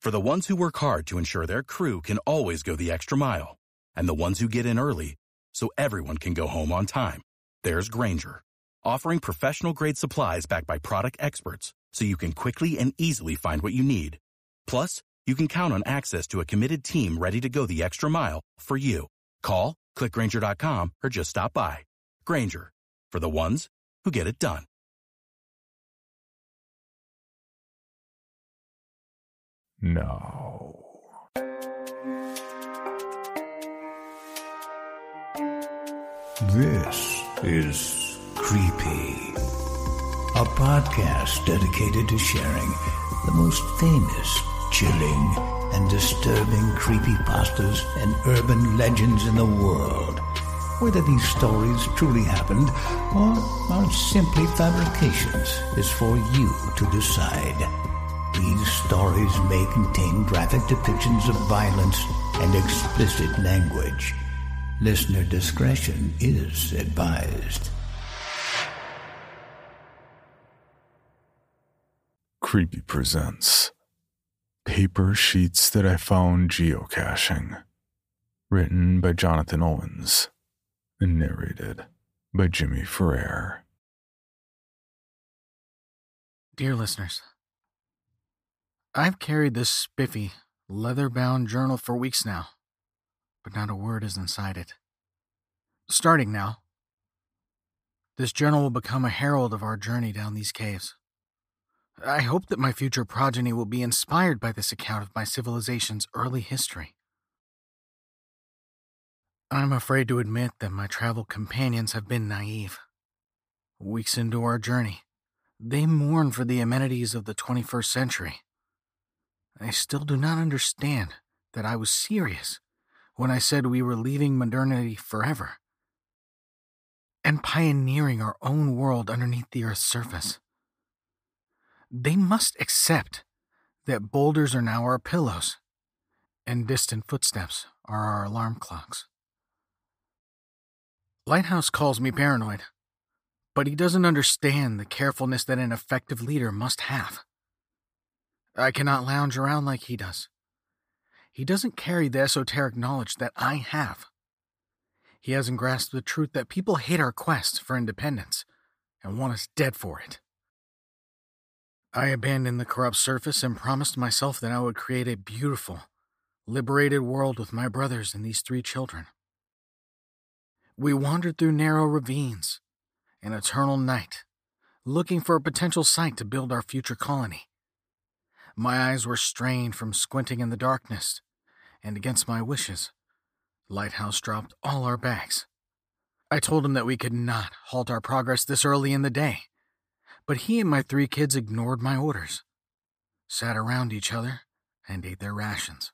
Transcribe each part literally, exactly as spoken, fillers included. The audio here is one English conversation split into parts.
For the ones who work hard to ensure their crew can always go the extra mile, and the ones who get in early so everyone can go home on time, there's Grainger, offering professional-grade supplies backed by product experts so you can quickly and easily find what you need. Plus, you can count on access to a committed team ready to go the extra mile for you. Call, click Grainger dot com, or just stop by. Grainger, for the ones who get it done. No. This is Creepy, a podcast dedicated to sharing the most famous, chilling, and disturbing creepypastas and urban legends in the world. Whether these stories truly happened or are simply fabrications is for you to decide. These stories may contain graphic depictions of violence and explicit language. Listener discretion is advised. Creepy presents Paper Sheets That I Found Geocaching. Written by Jonathan Owens and narrated by Jimmy Ferrer. Dear listeners, I've carried this spiffy, leather-bound journal for weeks now, but not a word is inside it. Starting now, this journal will become a herald of our journey down these caves. I hope that my future progeny will be inspired by this account of my civilization's early history. I'm afraid to admit that my travel companions have been naive. Weeks into our journey, they mourn for the amenities of the twenty-first century. I still do not understand that I was serious when I said we were leaving modernity forever and pioneering our own world underneath the Earth's surface. They must accept that boulders are now our pillows and distant footsteps are our alarm clocks. Lighthouse calls me paranoid, but he doesn't understand the carefulness that an effective leader must have. I cannot lounge around like he does. He doesn't carry the esoteric knowledge that I have. He hasn't grasped the truth that people hate our quest for independence and want us dead for it. I abandoned the corrupt surface and promised myself that I would create a beautiful, liberated world with my brothers and these three children. We wandered through narrow ravines and eternal night, looking for a potential site to build our future colony. My eyes were strained from squinting in the darkness, and against my wishes, Lighthouse dropped all our bags. I told him that we could not halt our progress this early in the day, but he and my three kids ignored my orders, sat around each other, and ate their rations.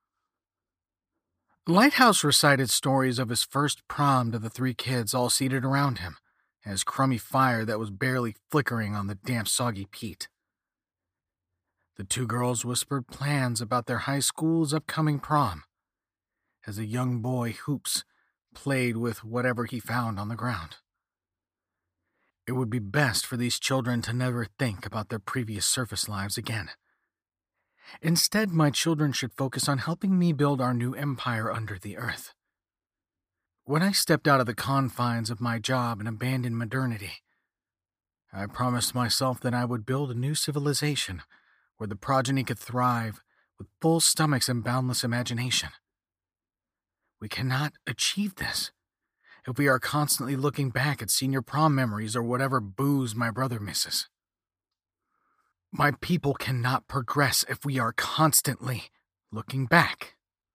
Lighthouse recited stories of his first prom to the three kids all seated around him, and his crummy fire that was barely flickering on the damp, soggy peat. The two girls whispered plans about their high school's upcoming prom, as a young boy Hoops played with whatever he found on the ground. It would be best for these children to never think about their previous surface lives again. Instead, my children should focus on helping me build our new empire under the earth. When I stepped out of the confines of my job and abandoned modernity, I promised myself that I would build a new civilization where the progeny could thrive with full stomachs and boundless imagination. We cannot achieve this if we are constantly looking back at senior prom memories or whatever booze my brother misses. My people cannot progress if we are constantly looking back.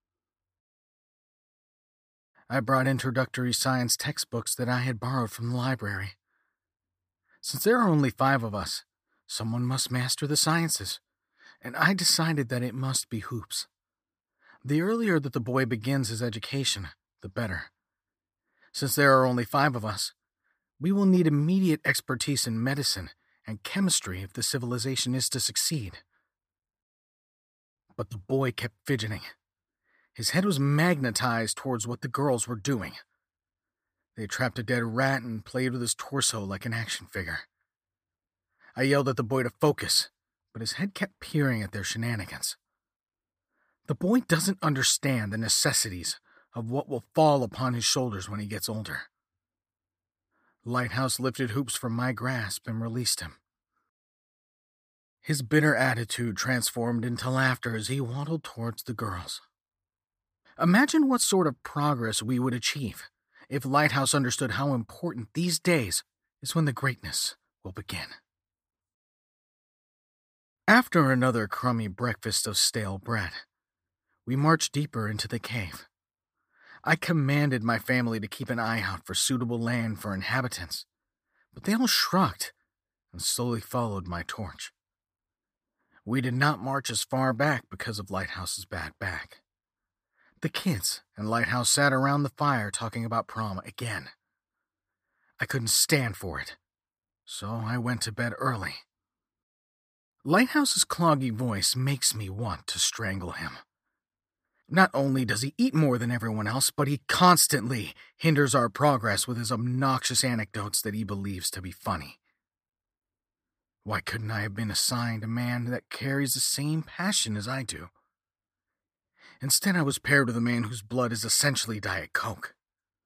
I brought introductory science textbooks that I had borrowed from the library. Since there are only five of us, someone must master the sciences, and I decided that it must be Hoops. The earlier that the boy begins his education, the better. Since there are only five of us, we will need immediate expertise in medicine and chemistry if the civilization is to succeed. But the boy kept fidgeting. His head was magnetized towards what the girls were doing. They trapped a dead rat and played with his torso like an action figure. I yelled at the boy to focus, but his head kept peering at their shenanigans. The boy doesn't understand the necessities of what will fall upon his shoulders when he gets older. Lighthouse lifted Hoops from my grasp and released him. His bitter attitude transformed into laughter as he waddled towards the girls. Imagine what sort of progress we would achieve if Lighthouse understood how important these days is when the greatness will begin. After another crummy breakfast of stale bread, we marched deeper into the cave. I commanded my family to keep an eye out for suitable land for inhabitants, but they all shrugged and slowly followed my torch. We did not march as far back because of Lighthouse's bad back. The kids and Lighthouse sat around the fire talking about prom again. I couldn't stand for it, so I went to bed early. Lighthouse's cloggy voice makes me want to strangle him. Not only does he eat more than everyone else, but he constantly hinders our progress with his obnoxious anecdotes that he believes to be funny. Why couldn't I have been assigned a man that carries the same passion as I do? Instead, I was paired with a man whose blood is essentially Diet Coke.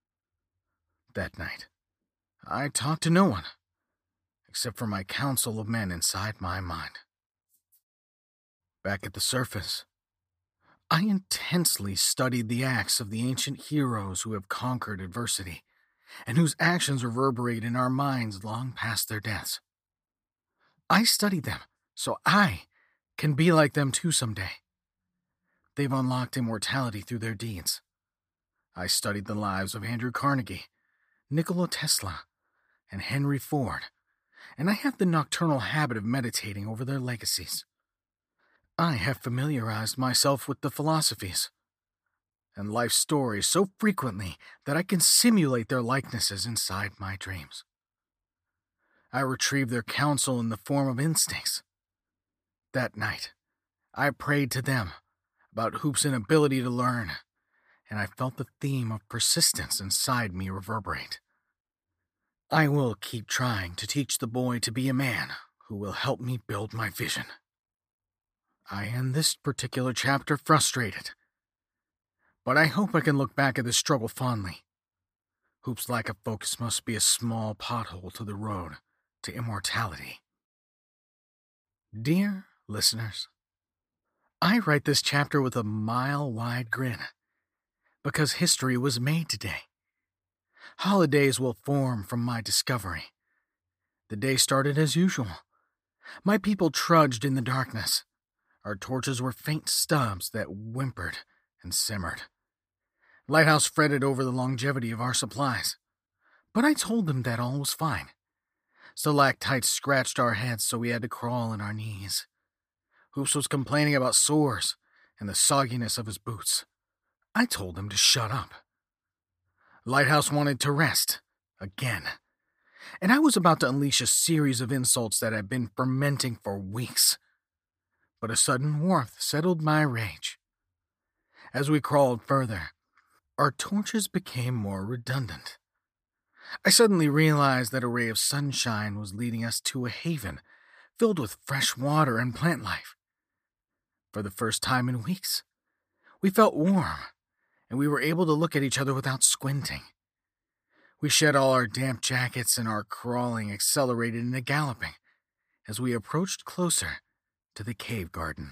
That night, I talked to no one, except for my council of men inside my mind. Back at the surface, I intensely studied the acts of the ancient heroes who have conquered adversity, and whose actions reverberate in our minds long past their deaths. I studied them so I can be like them too someday. They've unlocked immortality through their deeds. I studied the lives of Andrew Carnegie, Nikola Tesla, and Henry Ford, and I have the nocturnal habit of meditating over their legacies. I have familiarized myself with the philosophies and life stories so frequently that I can simulate their likenesses inside my dreams. I retrieve their counsel in the form of instincts. That night, I prayed to them about Hoop's inability to learn, and I felt the theme of persistence inside me reverberate. I will keep trying to teach the boy to be a man who will help me build my vision. I end this particular chapter frustrated, but I hope I can look back at this struggle fondly. Hoop's lack of focus must be a small pothole to the road to immortality. Dear listeners, I write this chapter with a mile-wide grin, because history was made today. Holidays will form from my discovery. The day started as usual. My people trudged in the darkness. Our torches were faint stubs that whimpered and simmered. Lighthouse fretted over the longevity of our supplies, but I told them that all was fine. Stalactites scratched our heads, so we had to crawl on our knees. Hoops was complaining about sores and the sogginess of his boots. I told him to shut up. Lighthouse wanted to rest, again, and I was about to unleash a series of insults that had been fermenting for weeks. But a sudden warmth settled my rage. As we crawled further, our torches became more redundant. I suddenly realized that a ray of sunshine was leading us to a haven filled with fresh water and plant life. For the first time in weeks, we felt warm, and we were able to look at each other without squinting. We shed all our damp jackets, and our crawling accelerated into galloping as we approached closer to the cave garden.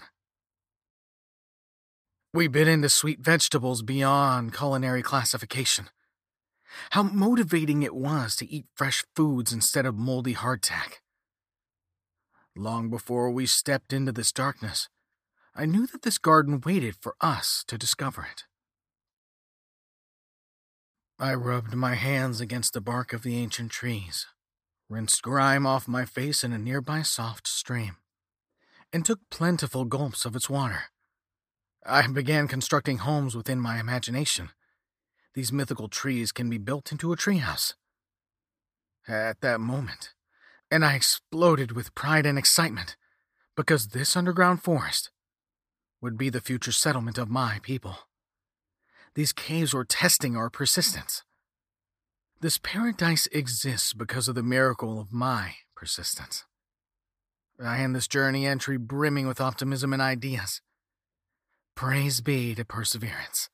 We bit into sweet vegetables beyond culinary classification. How motivating it was to eat fresh foods instead of moldy hardtack. Long before we stepped into this darkness, I knew that this garden waited for us to discover it. I rubbed my hands against the bark of the ancient trees, rinsed grime off my face in a nearby soft stream, and took plentiful gulps of its water. I began constructing homes within my imagination. These mythical trees can be built into a treehouse. At that moment, and I exploded with pride and excitement, because this underground forest would be the future settlement of my people. These caves were testing our persistence. This paradise exists because of the miracle of my persistence. I end this journey entry brimming with optimism and ideas. Praise be to perseverance.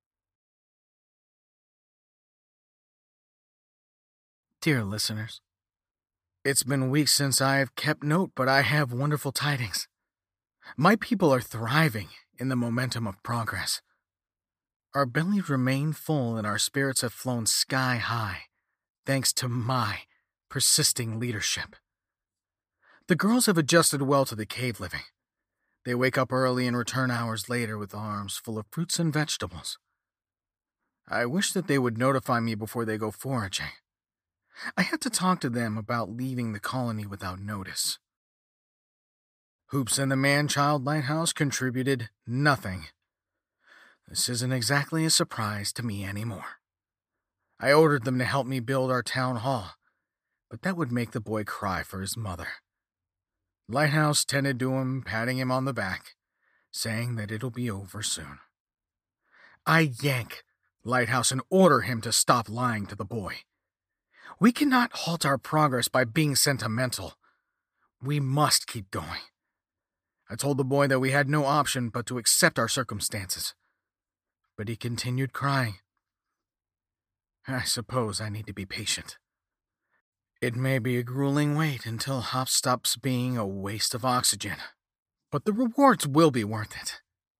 Dear listeners, it's been weeks since I have kept note, but I have wonderful tidings. My people are thriving in the momentum of progress. Our bellies remain full and our spirits have flown sky high, thanks to my persisting leadership. The girls have adjusted well to the cave living. They wake up early and return hours later with arms full of fruits and vegetables. I wish that they would notify me before they go foraging. I had to talk to them about leaving the colony without notice. Hoops and the man-child lighthouse contributed nothing. This isn't exactly a surprise to me anymore. I ordered them to help me build our town hall, but that would make the boy cry for his mother. Lighthouse tended to him, patting him on the back, saying that it'll be over soon. I yank Lighthouse and order him to stop lying to the boy. We cannot halt our progress by being sentimental. We must keep going. I told the boy that we had no option but to accept our circumstances, but he continued crying. I suppose I need to be patient. It may be a grueling wait until Hop stops being a waste of oxygen, but the rewards will be worth it.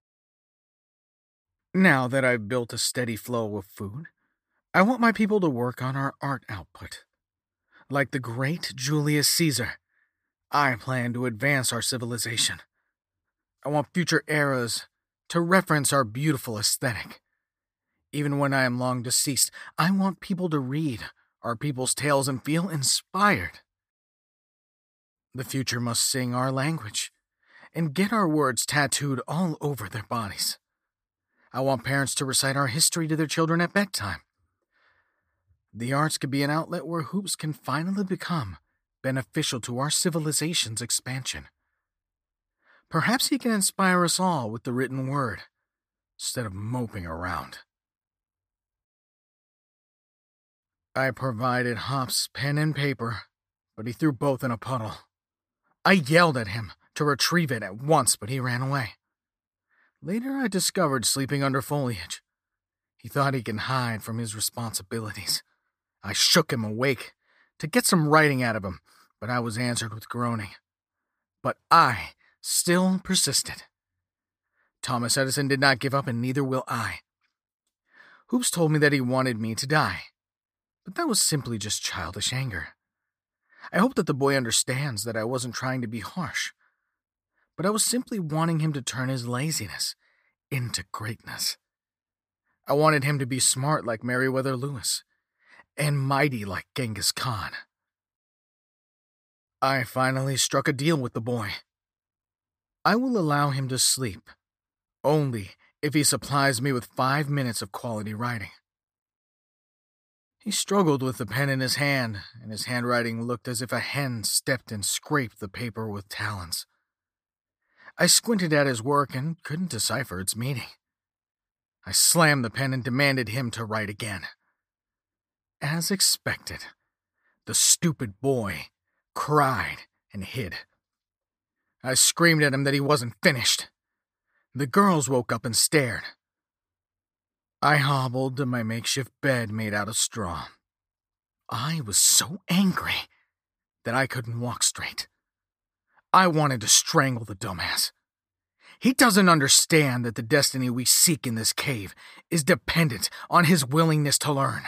Now that I've built a steady flow of food, I want my people to work on our art output. Like the great Julius Caesar, I plan to advance our civilization. I want future eras to reference our beautiful aesthetic. Even when I am long deceased, I want people to read our people's tales and feel inspired. The future must sing our language and get our words tattooed all over their bodies. I want parents to recite our history to their children at bedtime. The arts could be an outlet where Hoops can finally become beneficial to our civilization's expansion. Perhaps he can inspire us all with the written word, instead of moping around. I provided Hop's pen and paper, but he threw both in a puddle. I yelled at him to retrieve it at once, but he ran away. Later, I discovered sleeping under foliage. He thought he could hide from his responsibilities. I shook him awake to get some writing out of him, but I was answered with groaning. But I still persisted. Thomas Edison did not give up, and neither will I. Hoops told me that he wanted me to die, but that was simply just childish anger. I hope that the boy understands that I wasn't trying to be harsh, but I was simply wanting him to turn his laziness into greatness. I wanted him to be smart like Meriwether Lewis, and mighty like Genghis Khan. I finally struck a deal with the boy. I will allow him to sleep, only if he supplies me with five minutes of quality writing. He struggled with the pen in his hand, and his handwriting looked as if a hen stepped and scraped the paper with talons. I squinted at his work and couldn't decipher its meaning. I slammed the pen and demanded him to write again. As expected, the stupid boy cried and hid. I screamed at him that he wasn't finished. The girls woke up and stared. I hobbled to my makeshift bed made out of straw. I was so angry that I couldn't walk straight. I wanted to strangle the dumbass. He doesn't understand that the destiny we seek in this cave is dependent on his willingness to learn.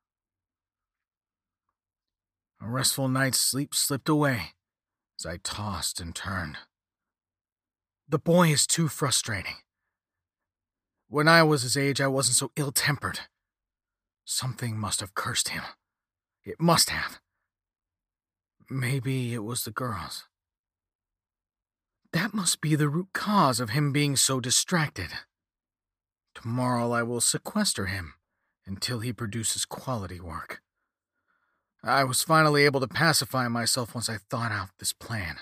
A restful night's sleep slipped away as I tossed and turned. The boy is too frustrating. When I was his age, I wasn't so ill-tempered. Something must have cursed him. It must have. Maybe it was the girls. That must be the root cause of him being so distracted. Tomorrow I will sequester him until he produces quality work. I was finally able to pacify myself once I thought out this plan.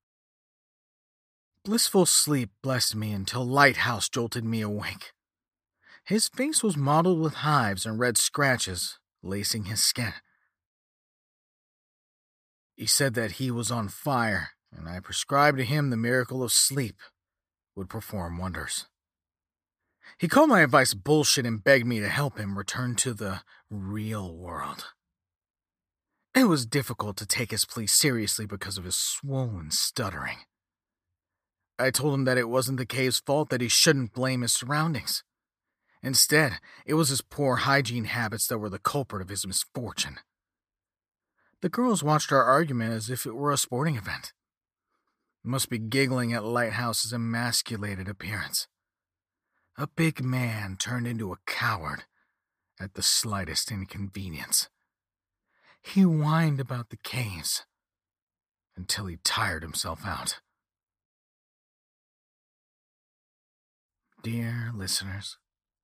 Blissful sleep blessed me until Lighthouse jolted me awake. His face was mottled with hives and red scratches lacing his skin. He said that he was on fire, and I prescribed to him the miracle of sleep would perform wonders. He called my advice bullshit and begged me to help him return to the real world. It was difficult to take his plea seriously because of his swollen stuttering. I told him that it wasn't the cave's fault, that he shouldn't blame his surroundings. Instead, it was his poor hygiene habits that were the culprit of his misfortune. The girls watched our argument as if it were a sporting event. Must be giggling at Lighthouse's emasculated appearance. A big man turned into a coward at the slightest inconvenience. He whined about the caves until he tired himself out. Dear listeners,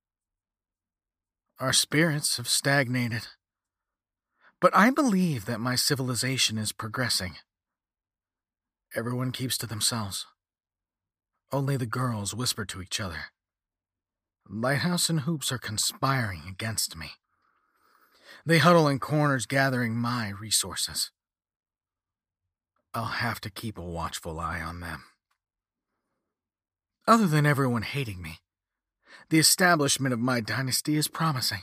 our spirits have stagnated, but I believe that my civilization is progressing. Everyone keeps to themselves. Only the girls whisper to each other. Lighthouse and Hoops are conspiring against me. They huddle in corners gathering my resources. I'll have to keep a watchful eye on them. Other than everyone hating me, the establishment of my dynasty is promising.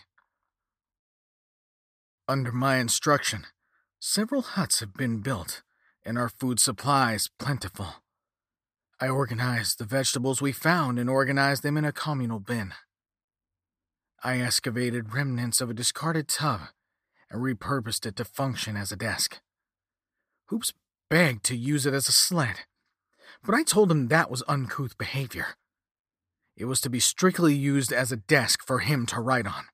Under my instruction, several huts have been built, and our food supplies plentiful. I organized the vegetables we found and organized them in a communal bin. I excavated remnants of a discarded tub and repurposed it to function as a desk. Hoops begged to use it as a sled, but I told him that was uncouth behavior. It was to be strictly used as a desk for him to write on.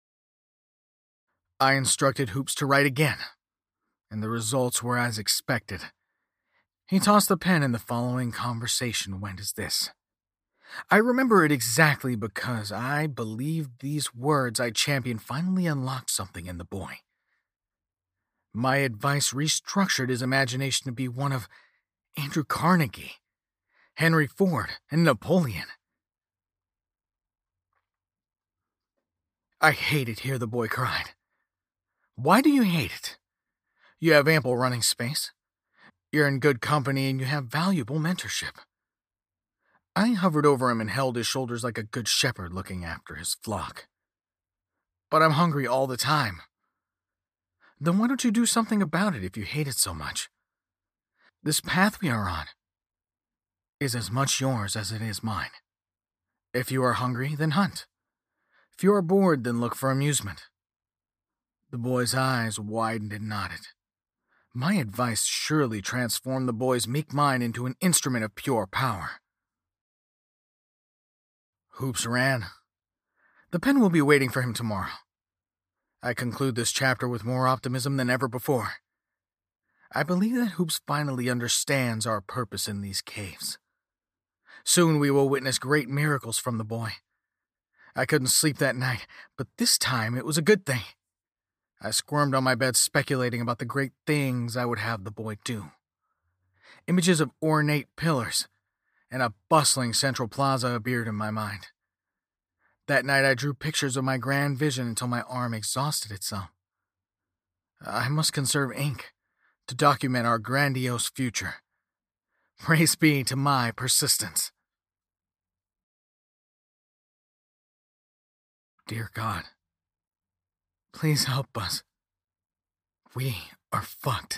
I instructed Hoops to write again, and the results were as expected. He tossed the pen and the following conversation went as this. I remember it exactly because I believed these words I championed finally unlocked something in the boy. My advice restructured his imagination to be one of Andrew Carnegie, Henry Ford, and Napoleon. I hate it here, the boy cried. Why do you hate it? You have ample running space. You're in good company and you have valuable mentorship. I hovered over him and held his shoulders like a good shepherd looking after his flock. But I'm hungry all the time. Then why don't you do something about it if you hate it so much? This path we are on is as much yours as it is mine. If you are hungry, then hunt. If you are bored, then look for amusement. The boy's eyes widened and nodded. My advice surely transformed the boy's meek mind into an instrument of pure power. Hoops ran. The pen will be waiting for him tomorrow. I conclude this chapter with more optimism than ever before. I believe that Hoops finally understands our purpose in these caves. Soon we will witness great miracles from the boy. I couldn't sleep that night, but this time it was a good thing. I squirmed on my bed speculating about the great things I would have the boy do. Images of ornate pillars and a bustling central plaza appeared in my mind. That night I drew pictures of my grand vision until my arm exhausted itself. I must conserve ink to document our grandiose future. Praise be to my persistence. Dear God, please help us. We are fucked.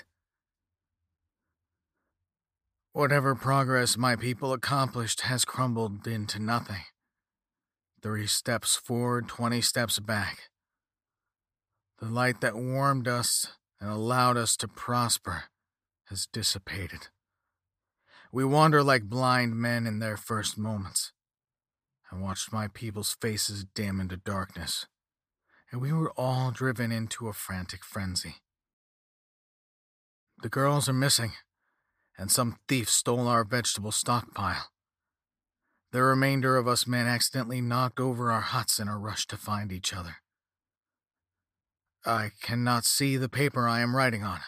Whatever progress my people accomplished has crumbled into nothing. Thirty steps forward, twenty steps back. The light that warmed us and allowed us to prosper has dissipated. We wander like blind men in their first moments. I watched my people's faces dim into darkness, and we were all driven into a frantic frenzy. The girls are missing, and some thief stole our vegetable stockpile. The remainder of us men accidentally knocked over our huts in a rush to find each other. I cannot see the paper I am writing on.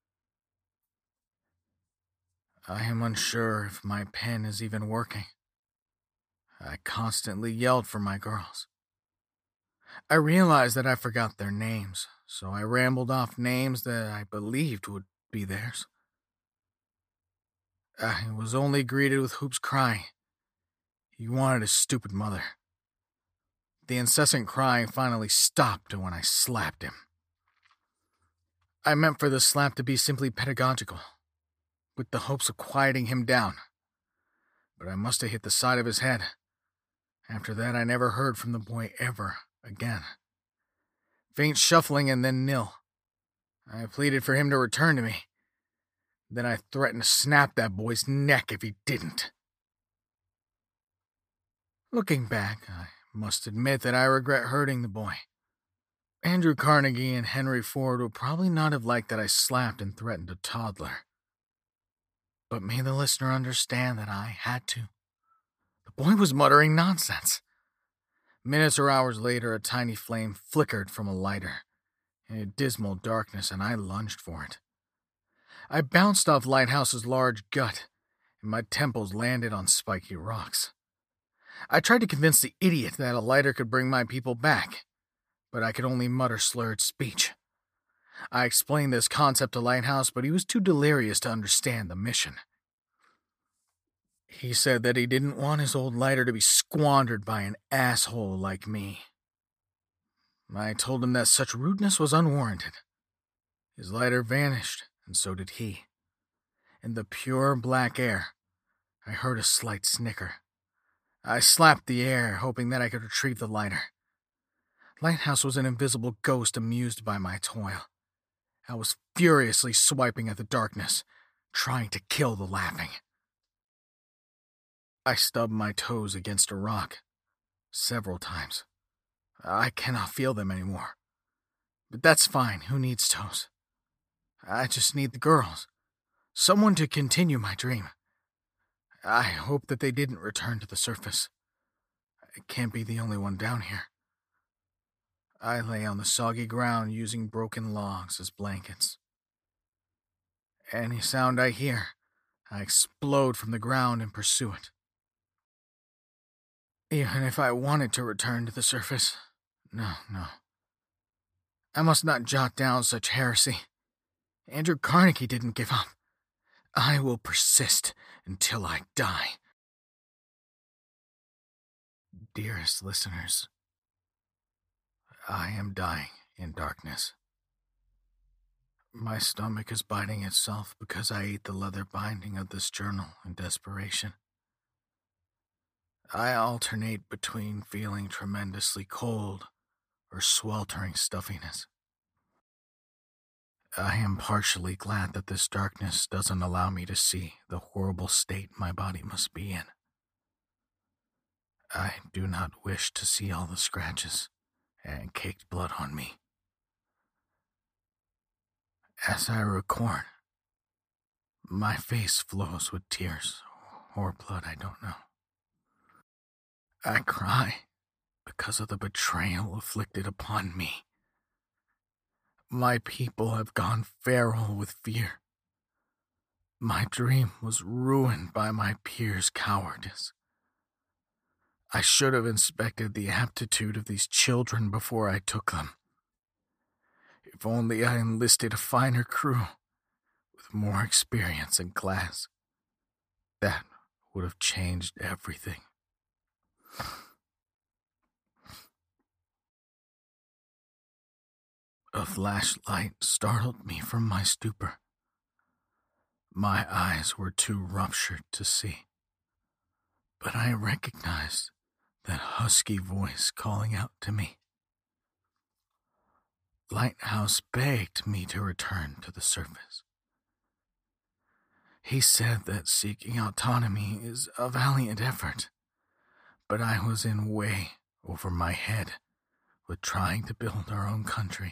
I am unsure if my pen is even working. I constantly yelled for my girls. I realized that I forgot their names, so I rambled off names that I believed would be theirs. I was only greeted with Hoops crying. He wanted his stupid mother. The incessant crying finally stopped when I slapped him. I meant for the slap to be simply pedagogical, with the hopes of quieting him down. But I must have hit the side of his head. After that, I never heard from the boy ever again. Faint shuffling and then nil. I pleaded for him to return to me. Then I threatened to snap that boy's neck if he didn't. Looking back, I must admit that I regret hurting the boy. Andrew Carnegie and Henry Ford would probably not have liked that I slapped and threatened a toddler. But may the listener understand that I had to. The boy was muttering nonsense. Minutes or hours later, a tiny flame flickered from a lighter in a dismal darkness, and I lunged for it. I bounced off Lighthouse's large gut, and my temples landed on spiky rocks. I tried to convince the idiot that a lighter could bring my people back, but I could only mutter slurred speech. I explained this concept to Lighthouse, but he was too delirious to understand the mission. He said that he didn't want his old lighter to be squandered by an asshole like me. I told him that such rudeness was unwarranted. His lighter vanished, and so did he. In the pure black air, I heard a slight snicker. I slapped the air, hoping that I could retrieve the lighter. Lighthouse was an invisible ghost amused by my toil. I was furiously swiping at the darkness, trying to kill the laughing. I stubbed my toes against a rock several times. I cannot feel them anymore. But that's fine. Who needs toes? I just need the girls. Someone to continue my dream. I hope that they didn't return to the surface. I can't be the only one down here. I lay on the soggy ground using broken logs as blankets. Any sound I hear, I explode from the ground and pursue it. Even if I wanted to return to the surface, no, no. I must not jot down such heresy. Andrew Carnegie didn't give up. I will persist until I die. Dearest listeners, I am dying in darkness. My stomach is biting itself because I ate the leather binding of this journal in desperation. I alternate between feeling tremendously cold or sweltering stuffiness. I am partially glad that this darkness doesn't allow me to see the horrible state my body must be in. I do not wish to see all the scratches and caked blood on me. As I record, my face flows with tears or blood, I don't know. I cry because of the betrayal inflicted upon me. My people have gone feral with fear. My dream was ruined by my peers' cowardice. I should have inspected the aptitude of these children before I took them. If only I enlisted a finer crew with more experience and class, that would have changed everything. A flashlight startled me from my stupor. My eyes were too ruptured to see, but I recognized that husky voice calling out to me. Lighthouse begged me to return to the surface. He said that seeking autonomy is a valiant effort, but I was in way over my head with trying to build our own country.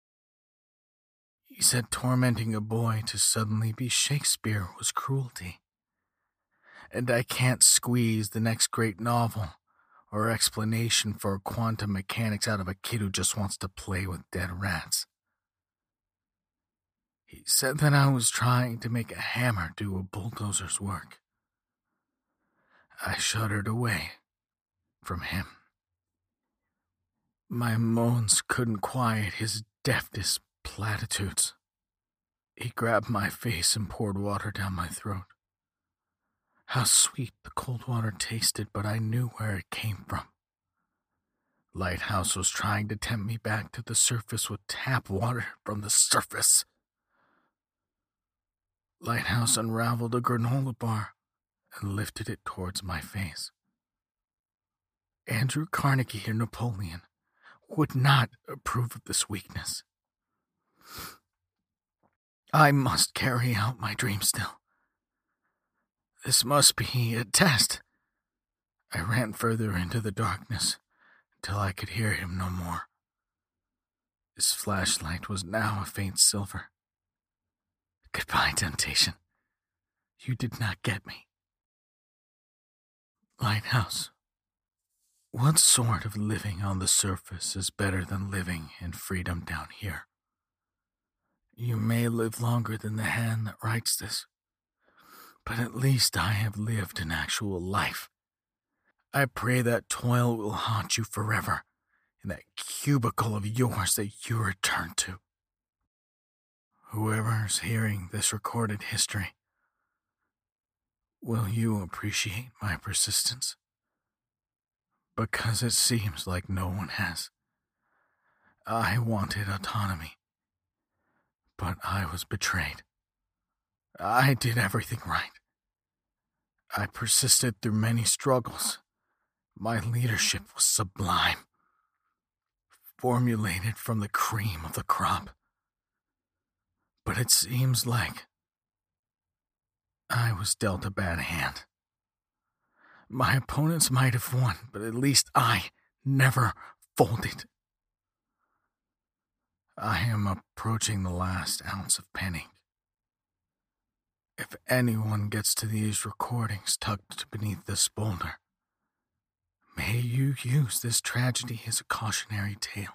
He said tormenting a boy to suddenly be Shakespeare was cruelty, and I can't squeeze the next great novel or explanation for quantum mechanics out of a kid who just wants to play with dead rats. He said that I was trying to make a hammer do a bulldozer's work. I shuddered away from him. My moans couldn't quiet his deftest platitudes. He grabbed my face and poured water down my throat. How sweet the cold water tasted, but I knew where it came from. Lighthouse was trying to tempt me back to the surface with tap water from the surface. Lighthouse unraveled a granola bar and lifted it towards my face. Andrew Carnegie or Napoleon would not approve of this weakness. I must carry out my dream still. This must be a test. I ran further into the darkness until I could hear him no more. His flashlight was now a faint silver. Goodbye, temptation. You did not get me. Lighthouse, what sort of living on the surface is better than living in freedom down here? You may live longer than the hand that writes this, but at least I have lived an actual life. I pray that toil will haunt you forever in that cubicle of yours that you return to. Whoever's hearing this recorded history, will you appreciate my persistence? Because it seems like no one has. I wanted autonomy, but I was betrayed. I did everything right. I persisted through many struggles. My leadership was sublime, formulated from the cream of the crop. But it seems like I was dealt a bad hand. My opponents might have won, but at least I never folded. I am approaching the last ounce of penning. If anyone gets to these recordings tucked beneath this boulder, may you use this tragedy as a cautionary tale.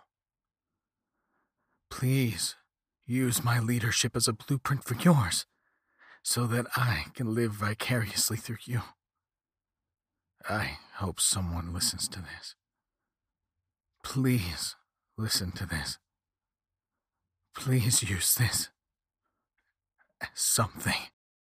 Please use my leadership as a blueprint for yours, so that I can live vicariously through you. I hope someone listens to this. Please listen to this. Please use this as something.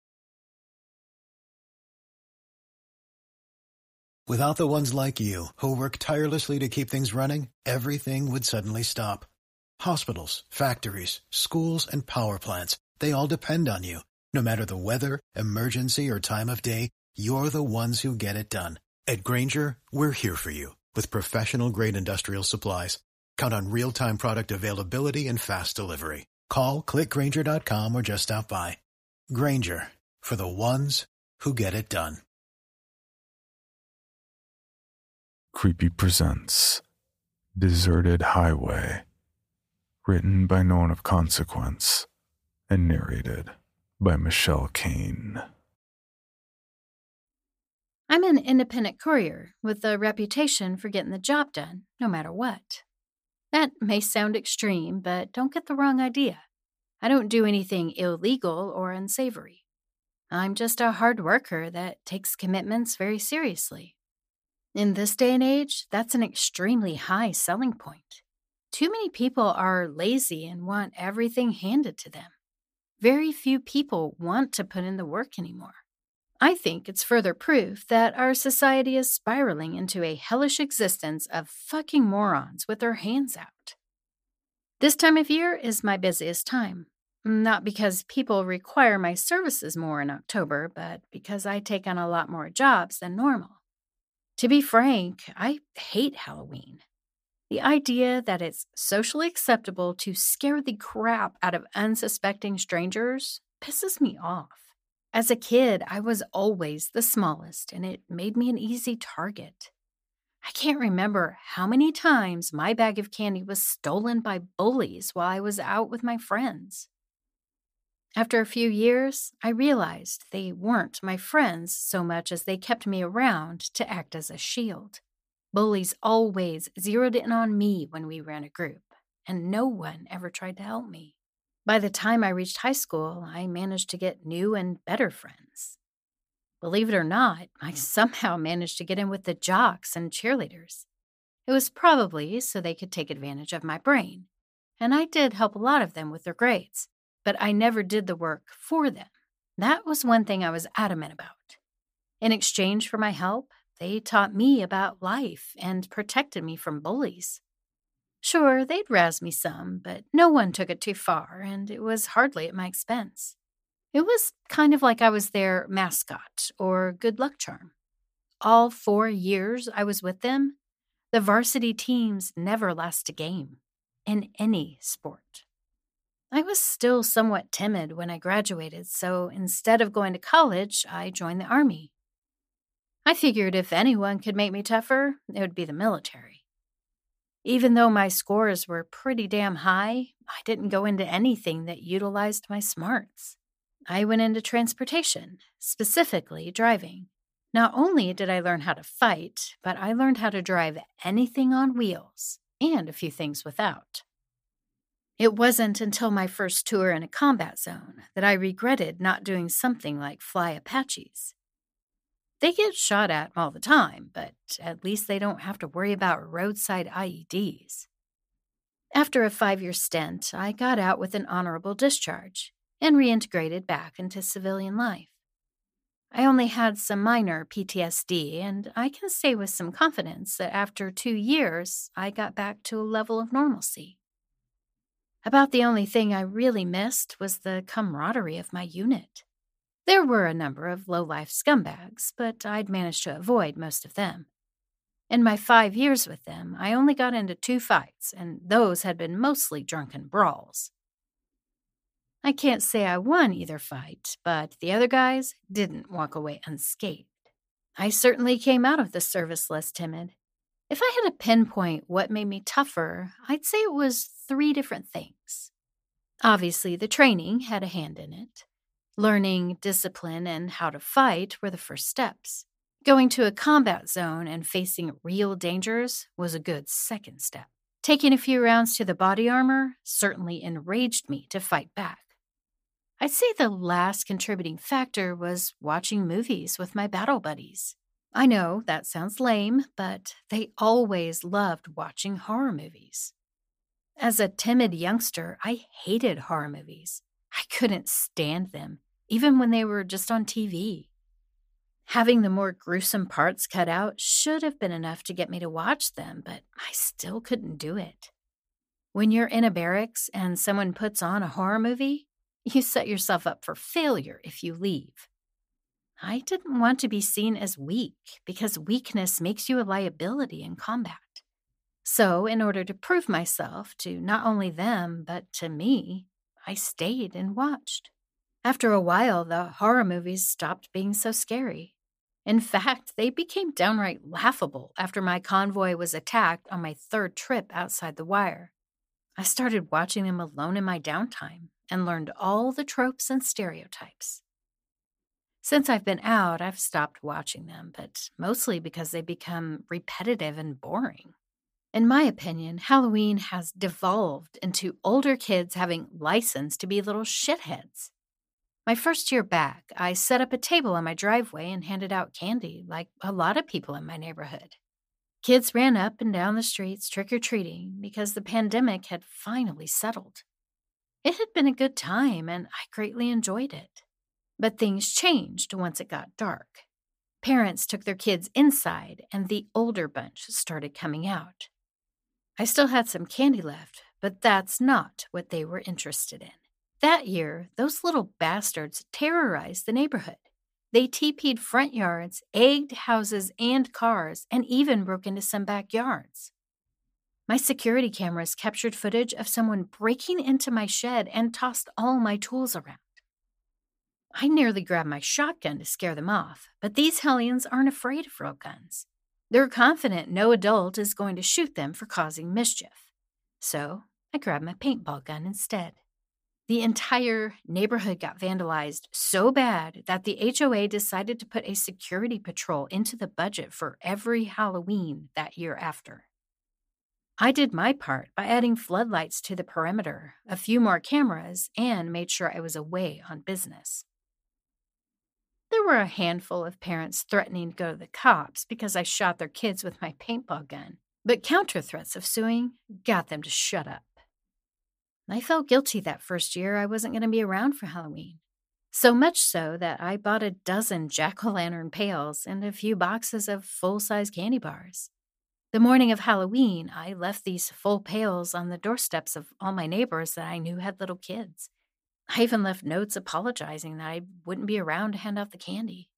Without the ones like you, who work tirelessly to keep things running, everything would suddenly stop. Hospitals, factories, schools, and power plants, they all depend on you. No matter the weather, emergency, or time of day, you're the ones who get it done. At Grainger, we're here for you with professional-grade industrial supplies. Count on real-time product availability and fast delivery. Call, click Grainger dot com, or just stop by. Grainger, for the ones who get it done. Creepy presents Deserted Highway, written by no one of consequence, and narrated by Michelle Kane. I'm an independent courier with a reputation for getting the job done, no matter what. That may sound extreme, but don't get the wrong idea. I don't do anything illegal or unsavory. I'm just a hard worker that takes commitments very seriously. In this day and age, that's an extremely high selling point. Too many people are lazy and want everything handed to them. Very few people want to put in the work anymore. I think it's further proof that our society is spiraling into a hellish existence of fucking morons with their hands out. This time of year is my busiest time. Not because people require my services more in October, but because I take on a lot more jobs than normal. To be frank, I hate Halloween. The idea that it's socially acceptable to scare the crap out of unsuspecting strangers pisses me off. As a kid, I was always the smallest, and it made me an easy target. I can't remember how many times my bag of candy was stolen by bullies while I was out with my friends. After a few years, I realized they weren't my friends so much as they kept me around to act as a shield. Bullies always zeroed in on me when we ran a group, and no one ever tried to help me. By the time I reached high school, I managed to get new and better friends. Believe it or not, I somehow managed to get in with the jocks and cheerleaders. It was probably so they could take advantage of my brain, and I did help a lot of them with their grades, but I never did the work for them. That was one thing I was adamant about. In exchange for my help, they taught me about life and protected me from bullies. Sure, they'd razz me some, but no one took it too far, and it was hardly at my expense. It was kind of like I was their mascot or good luck charm. All four years I was with them, the varsity teams never lost a game in any sport. I was still somewhat timid when I graduated, so instead of going to college, I joined the Army. I figured if anyone could make me tougher, it would be the military. Even though my scores were pretty damn high, I didn't go into anything that utilized my smarts. I went into transportation, specifically driving. Not only did I learn how to fight, but I learned how to drive anything on wheels and a few things without. It wasn't until my first tour in a combat zone that I regretted not doing something like fly Apaches. They get shot at all the time, but at least they don't have to worry about roadside I E Ds. After a five-year stint, I got out with an honorable discharge and reintegrated back into civilian life. I only had some minor P T S D, and I can say with some confidence that after two years, I got back to a level of normalcy. About the only thing I really missed was the camaraderie of my unit. There were a number of low-life scumbags, but I'd managed to avoid most of them. In my five years with them, I only got into two fights, and those had been mostly drunken brawls. I can't say I won either fight, but the other guys didn't walk away unscathed. I certainly came out of the service less timid. If I had to pinpoint what made me tougher, I'd say it was three different things. Obviously, the training had a hand in it. Learning discipline and how to fight were the first steps. Going to a combat zone and facing real dangers was a good second step. Taking a few rounds to the body armor certainly enraged me to fight back. I'd say the last contributing factor was watching movies with my battle buddies. I know that sounds lame, but they always loved watching horror movies. As a timid youngster, I hated horror movies. I couldn't stand them, even when they were just on T V. Having the more gruesome parts cut out should have been enough to get me to watch them, but I still couldn't do it. When you're in a barracks and someone puts on a horror movie, you set yourself up for failure if you leave. I didn't want to be seen as weak because weakness makes you a liability in combat. So, in order to prove myself to not only them but to me, I stayed and watched. After a while, the horror movies stopped being so scary. In fact, they became downright laughable after my convoy was attacked on my third trip outside the wire. I started watching them alone in my downtime and learned all the tropes and stereotypes. Since I've been out, I've stopped watching them, but mostly because they become repetitive and boring. In my opinion, Halloween has devolved into older kids having license to be little shitheads. My first year back, I set up a table on my driveway and handed out candy like a lot of people in my neighborhood. Kids ran up and down the streets trick-or-treating because the pandemic had finally settled. It had been a good time, and I greatly enjoyed it. But things changed once it got dark. Parents took their kids inside, and the older bunch started coming out. I still had some candy left, but that's not what they were interested in. That year, those little bastards terrorized the neighborhood. They T P'd front yards, egged houses and cars, and even broke into some backyards. My security cameras captured footage of someone breaking into my shed and tossed all my tools around. I nearly grabbed my shotgun to scare them off, but these hellions aren't afraid of real guns. They're confident no adult is going to shoot them for causing mischief. So I grabbed my paintball gun instead. The entire neighborhood got vandalized so bad that the H O A decided to put a security patrol into the budget for every Halloween that year after. I did my part by adding floodlights to the perimeter, a few more cameras, and made sure I was away on business. There were a handful of parents threatening to go to the cops because I shot their kids with my paintball gun, but counter threats of suing got them to shut up. I felt guilty that first year I wasn't going to be around for Halloween. So much so that I bought a dozen jack-o'-lantern pails and a few boxes of full-size candy bars. The morning of Halloween, I left these full pails on the doorsteps of all my neighbors that I knew had little kids. I even left notes apologizing that I wouldn't be around to hand out the candy.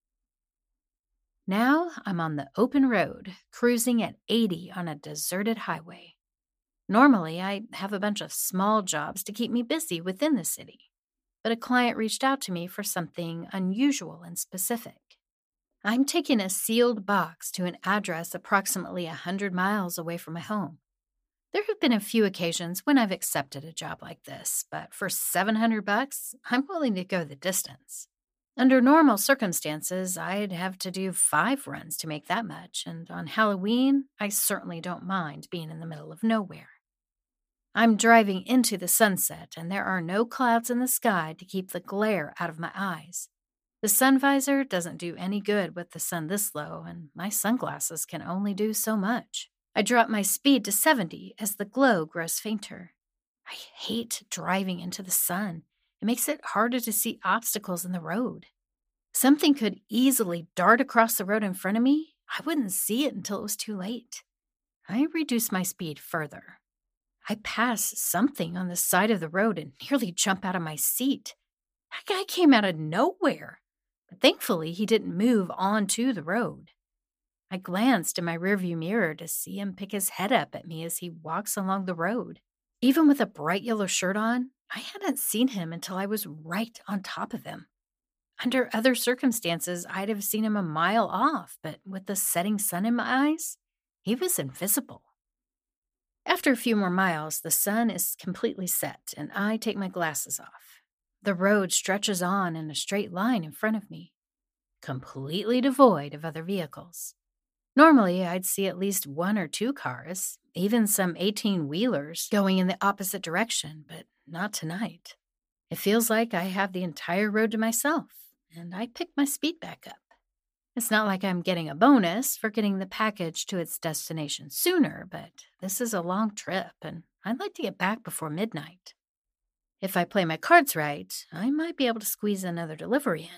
Now I'm on the open road, cruising at eighty on a deserted highway. Normally, I have a bunch of small jobs to keep me busy within the city, but a client reached out to me for something unusual and specific. I'm taking a sealed box to an address approximately one hundred miles away from my home. There have been a few occasions when I've accepted a job like this, but for seven hundred bucks, I'm willing to go the distance. Under normal circumstances, I'd have to do five runs to make that much, and on Halloween, I certainly don't mind being in the middle of nowhere. I'm driving into the sunset, and there are no clouds in the sky to keep the glare out of my eyes. The sun visor doesn't do any good with the sun this low, and my sunglasses can only do so much. I drop my speed to seventy as the glow grows fainter. I hate driving into the sun. It makes it harder to see obstacles in the road. Something could easily dart across the road in front of me. I wouldn't see it until it was too late. I reduce my speed further. I pass something on the side of the road and nearly jump out of my seat. That guy came out of nowhere, but thankfully he didn't move onto the road. I glanced in my rearview mirror to see him pick his head up at me as he walks along the road. Even with a bright yellow shirt on, I hadn't seen him until I was right on top of him. Under other circumstances, I'd have seen him a mile off, but with the setting sun in my eyes, he was invisible. After a few more miles, the sun is completely set, and I take my glasses off. The road stretches on in a straight line in front of me, completely devoid of other vehicles. Normally, I'd see at least one or two cars, even some eighteen-wheelers going in the opposite direction, but not tonight. It feels like I have the entire road to myself, and I pick my speed back up. It's not like I'm getting a bonus for getting the package to its destination sooner, but this is a long trip, and I'd like to get back before midnight. If I play my cards right, I might be able to squeeze another delivery in.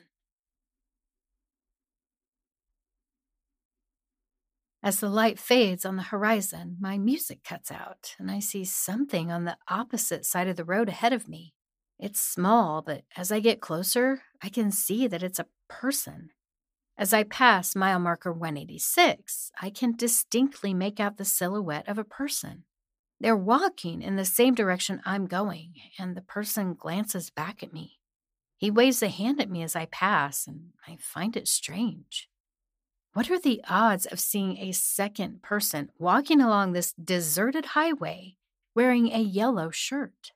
As the light fades on the horizon, my music cuts out, and I see something on the opposite side of the road ahead of me. It's small, but as I get closer, I can see that it's a person. As I pass mile marker one eighty-six, I can distinctly make out the silhouette of a person. They're walking in the same direction I'm going, and the person glances back at me. He waves a hand at me as I pass, and I find it strange. What are the odds of seeing a second person walking along this deserted highway wearing a yellow shirt?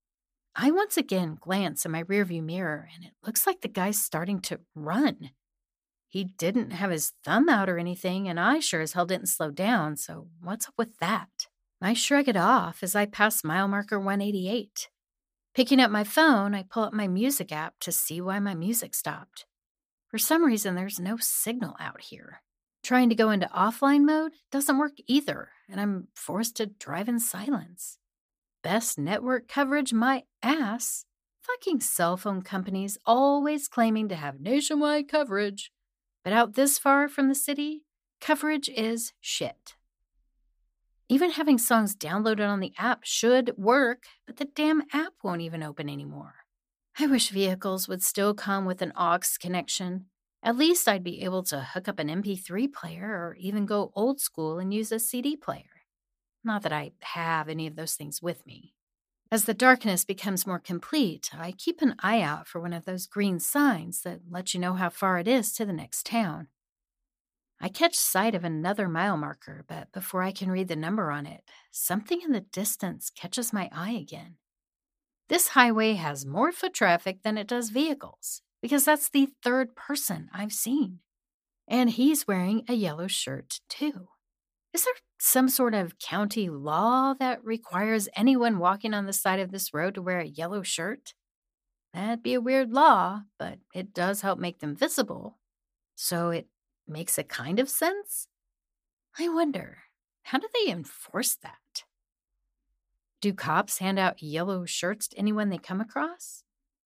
I once again glance in my rearview mirror, and it looks like the guy's starting to run. He didn't have his thumb out or anything, and I sure as hell didn't slow down, so what's up with that? I shrug it off as I pass mile marker one eighty-eight. Picking up my phone, I pull up my music app to see why my music stopped. For some reason, there's no signal out here. Trying to go into offline mode doesn't work either, and I'm forced to drive in silence. Best network coverage, my ass. Fucking cell phone companies always claiming to have nationwide coverage. But out this far from the city, coverage is shit. Even having songs downloaded on the app should work, but the damn app won't even open anymore. I wish vehicles would still come with an aux connection. At least I'd be able to hook up an M P three player or even go old school and use a C D player. Not that I have any of those things with me. As the darkness becomes more complete, I keep an eye out for one of those green signs that let you know how far it is to the next town. I catch sight of another mile marker, but before I can read the number on it, something in the distance catches my eye again. This highway has more foot traffic than it does vehicles, because that's the third person I've seen. And he's wearing a yellow shirt, too. Is there some sort of county law that requires anyone walking on the side of this road to wear a yellow shirt? That'd be a weird law, but it does help make them visible. So it makes a kind of sense? I wonder, how do they enforce that? Do cops hand out yellow shirts to anyone they come across?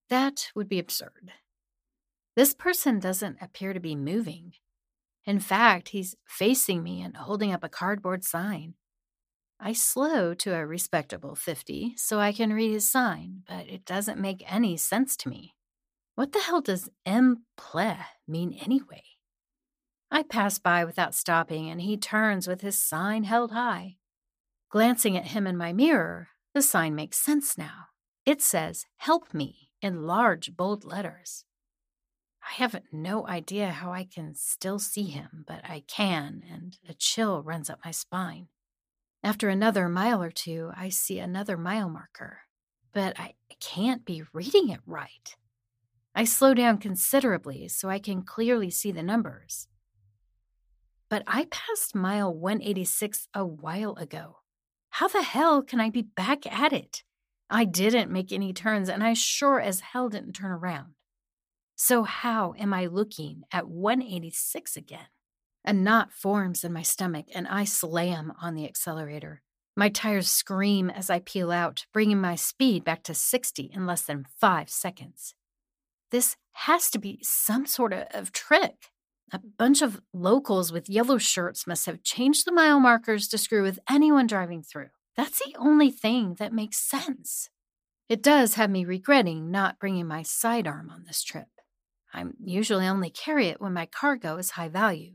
That would be absurd. This person doesn't appear to be moving. In fact, he's facing me and holding up a cardboard sign. I slow to a respectable fifty so I can read his sign, but it doesn't make any sense to me. What the hell does M P L E mean anyway? I pass by without stopping, and he turns with his sign held high. Glancing at him in my mirror, the sign makes sense now. It says, "Help me," in large, bold letters. I have no idea how I can still see him, but I can, and a chill runs up my spine. After another mile or two, I see another mile marker, but I can't be reading it right. I slow down considerably so I can clearly see the numbers. But I passed mile one eighty-six a while ago. How the hell can I be back at it? I didn't make any turns, and I sure as hell didn't turn around. So how am I looking at one eighty-six again? A knot forms in my stomach, and I slam on the accelerator. My tires scream as I peel out, bringing my speed back to sixty in less than five seconds. This has to be some sort of, of trick. A bunch of locals with yellow shirts must have changed the mile markers to screw with anyone driving through. That's the only thing that makes sense. It does have me regretting not bringing my sidearm on this trip. I usually only carry it when my cargo is high value.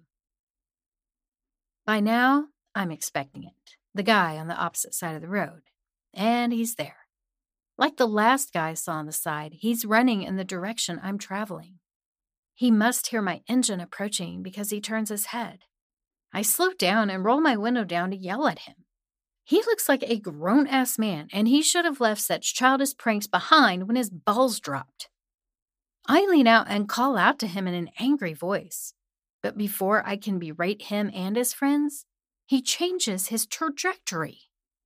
By now, I'm expecting it. The guy on the opposite side of the road. And he's there. Like the last guy I saw on the side, he's running in the direction I'm traveling. He must hear my engine approaching because he turns his head. I slow down and roll my window down to yell at him. He looks like a grown-ass man, and he should have left such childish pranks behind when his balls dropped. I lean out and call out to him in an angry voice. But before I can berate him and his friends, he changes his trajectory.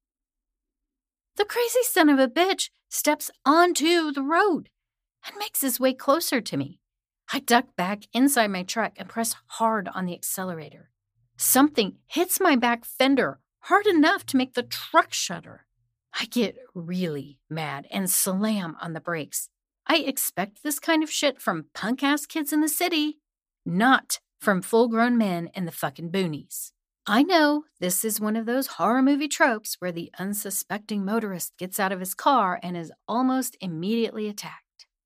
The crazy son of a bitch steps onto the road and makes his way closer to me. I duck back inside my truck and press hard on the accelerator. Something hits my back fender hard enough to make the truck shudder. I get really mad and slam on the brakes. I expect this kind of shit from punk-ass kids in the city, not from full-grown men in the fucking boonies. I know this is one of those horror movie tropes where the unsuspecting motorist gets out of his car and is almost immediately attacked.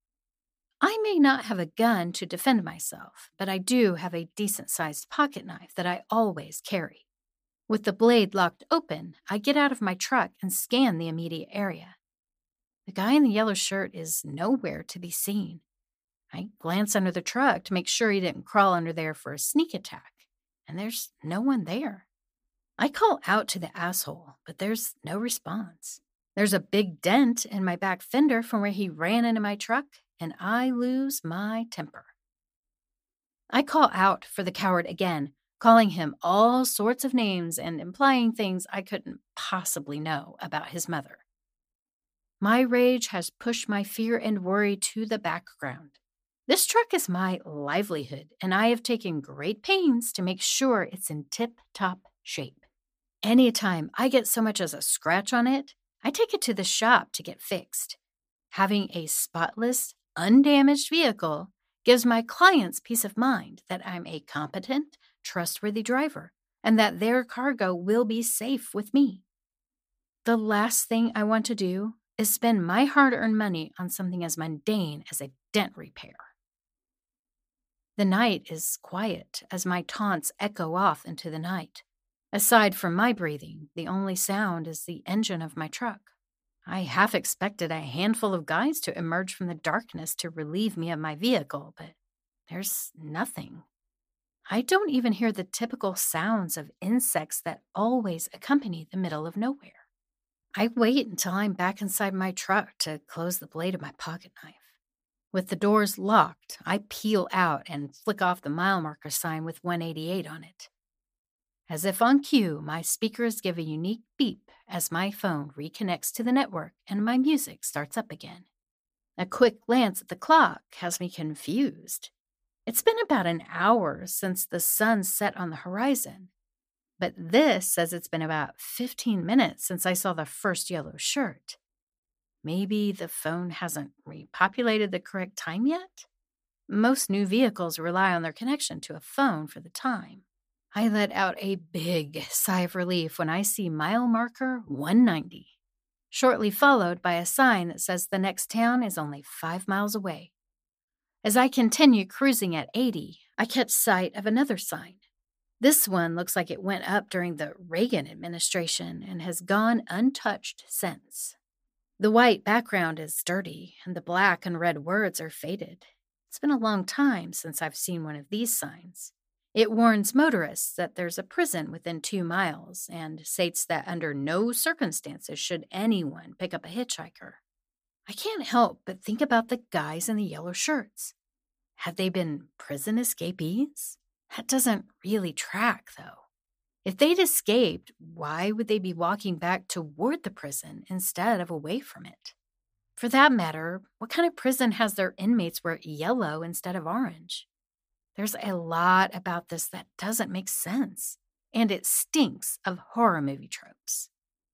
I may not have a gun to defend myself, but I do have a decent-sized pocket knife that I always carry. With the blade locked open, I get out of my truck and scan the immediate area. The guy in the yellow shirt is nowhere to be seen. I glance under the truck to make sure he didn't crawl under there for a sneak attack, and there's no one there. I call out to the asshole, but there's no response. There's a big dent in my back fender from where he ran into my truck, and I lose my temper. I call out for the coward again, calling him all sorts of names and implying things I couldn't possibly know about his mother. My rage has pushed my fear and worry to the background. This truck is my livelihood, and I have taken great pains to make sure it's in tip-top shape. Anytime I get so much as a scratch on it, I take it to the shop to get fixed. Having a spotless, undamaged vehicle gives my clients peace of mind that I'm a competent, trustworthy driver and that their cargo will be safe with me. The last thing I want to do is spend my hard-earned money on something as mundane as a dent repair. The night is quiet as my taunts echo off into the night. Aside from my breathing, the only sound is the engine of my truck. I half expected a handful of guys to emerge from the darkness to relieve me of my vehicle, but there's nothing. I don't even hear the typical sounds of insects that always accompany the middle of nowhere. I wait until I'm back inside my truck to close the blade of my pocket knife. With the doors locked, I peel out and flick off the mile marker sign with one eighty-eight on it. As if on cue, my speakers give a unique beep as my phone reconnects to the network and my music starts up again. A quick glance at the clock has me confused. It's been about an hour since the sun set on the horizon, but this says it's been about fifteen minutes since I saw the first yellow shirt. Maybe the phone hasn't repopulated the correct time yet? Most new vehicles rely on their connection to a phone for the time. I let out a big sigh of relief when I see mile marker one ninety, shortly followed by a sign that says the next town is only five miles away. As I continue cruising at eighty, I catch sight of another sign. This one looks like it went up during the Reagan administration and has gone untouched since. The white background is dirty, and the black and red words are faded. It's been a long time since I've seen one of these signs. It warns motorists that there's a prison within two miles and states that under no circumstances should anyone pick up a hitchhiker. I can't help but think about the guys in the yellow shirts. Had they been prison escapees? That doesn't really track, though. If they'd escaped, why would they be walking back toward the prison instead of away from it? For that matter, what kind of prison has their inmates wear yellow instead of orange? There's a lot about this that doesn't make sense, and it stinks of horror movie tropes.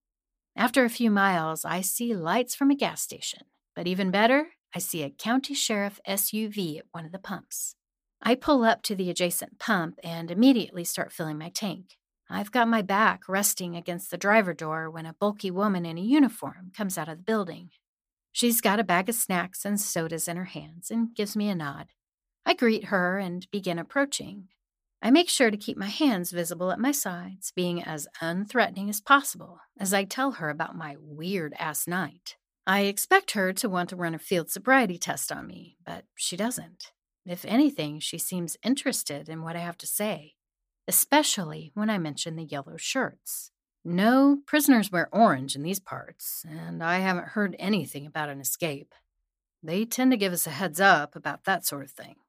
After a few miles, I see lights from a gas station, but even better, I see a county sheriff S U V at one of the pumps. I pull up to the adjacent pump and immediately start filling my tank. I've got my back resting against the driver door when a bulky woman in a uniform comes out of the building. She's got a bag of snacks and sodas in her hands and gives me a nod. I greet her and begin approaching. I make sure to keep my hands visible at my sides, being as unthreatening as possible as I tell her about my weird-ass night. I expect her to want to run a field sobriety test on me, but she doesn't. If anything, she seems interested in what I have to say, especially when I mention the yellow shirts. No, prisoners wear orange in these parts, and I haven't heard anything about an escape. They tend to give us a heads up about that sort of thing.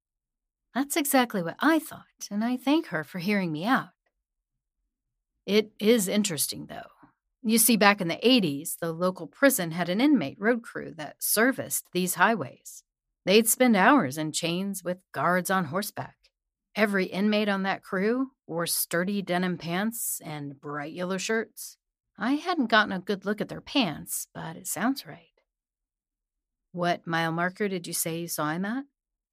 That's exactly what I thought, and I thank her for hearing me out. It is interesting, though. You see, back in the eighties, the local prison had an inmate road crew that serviced these highways. They'd spend hours in chains with guards on horseback. Every inmate on that crew wore sturdy denim pants and bright yellow shirts. I hadn't gotten a good look at their pants, but it sounds right. What mile marker did you say you saw him at?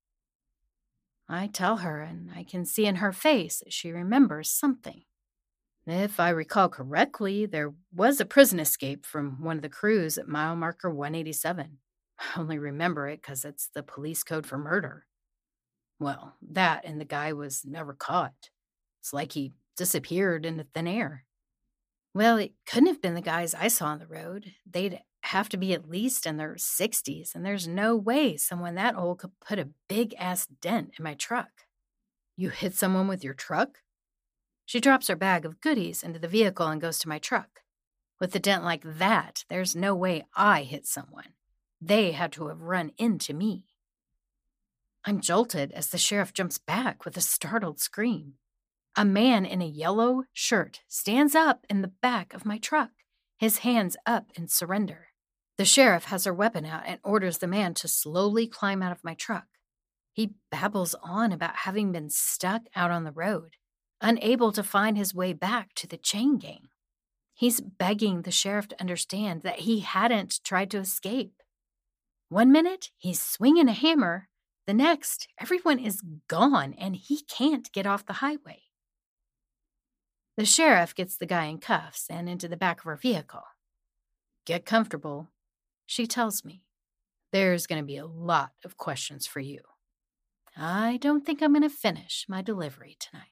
I tell her, and I can see in her face that she remembers something. If I recall correctly, there was a prison escape from one of the crews at mile marker one eighty-seven. I only remember it because it's the police code for murder. Well, that and the guy was never caught. It's like he disappeared into thin air. Well, it couldn't have been the guys I saw on the road. They'd have to be at least in their sixties, and there's no way someone that old could put a big-ass dent in my truck. You hit someone with your truck? She drops her bag of goodies into the vehicle and goes to my truck. With a dent like that, there's no way I hit someone. They had to have run into me. I'm jolted as the sheriff jumps back with a startled scream. A man in a yellow shirt stands up in the back of my truck, his hands up in surrender. The sheriff has her weapon out and orders the man to slowly climb out of my truck. He babbles on about having been stuck out on the road, unable to find his way back to the chain gang. He's begging the sheriff to understand that he hadn't tried to escape. One minute, he's swinging a hammer. The next, everyone is gone and he can't get off the highway. The sheriff gets the guy in cuffs and into the back of her vehicle. Get comfortable, she tells me. There's going to be a lot of questions for you. I don't think I'm going to finish my delivery tonight.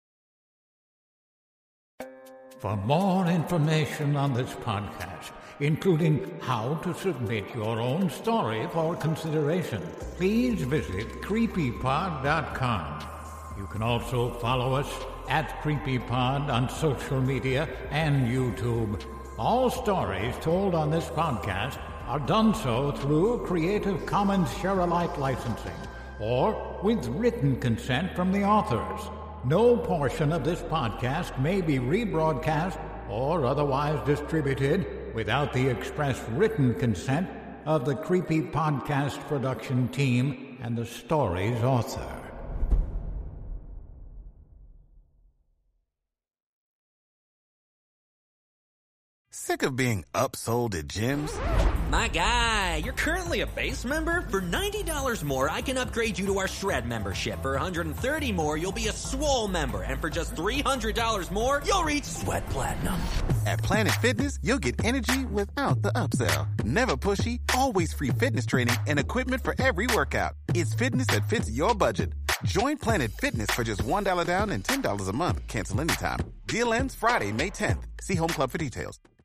For more information on this podcast, including how to submit your own story for consideration, please visit creepy pod dot com. You can also follow us at CreepyPod on social media and YouTube. All stories told on this podcast are done so through Creative Commons Share-alike licensing or with written consent from the authors. No portion of this podcast may be rebroadcast or otherwise distributed without the express written consent of the Creepy Podcast production team and the story's author. Sick of being upsold at gyms? My guy, you're currently a base member? For ninety dollars more, I can upgrade you to our Shred membership. For one hundred thirty dollars more, you'll be a Swole member. And for just three hundred dollars more, you'll reach Sweat Platinum. At Planet Fitness, you'll get energy without the upsell. Never pushy, always free fitness training and equipment for every workout. It's fitness that fits your budget. Join Planet Fitness for just one dollar down and ten dollars a month. Cancel anytime. Deal ends Friday, May tenth. See Home Club for details.